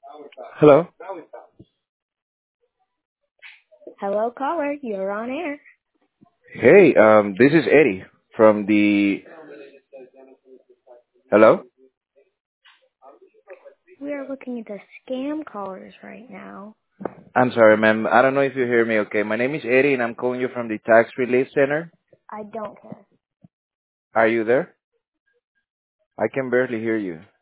Hello. Hello, caller. You're on air. Hey, this is Eddie from the. Hello. We are looking into scam callers right now. I'm sorry, ma'am. I don't know if you hear me. Okay, my name is Eddie, and I'm calling you from the Tax Relief Center. I don't care. Are you there? I can barely hear you.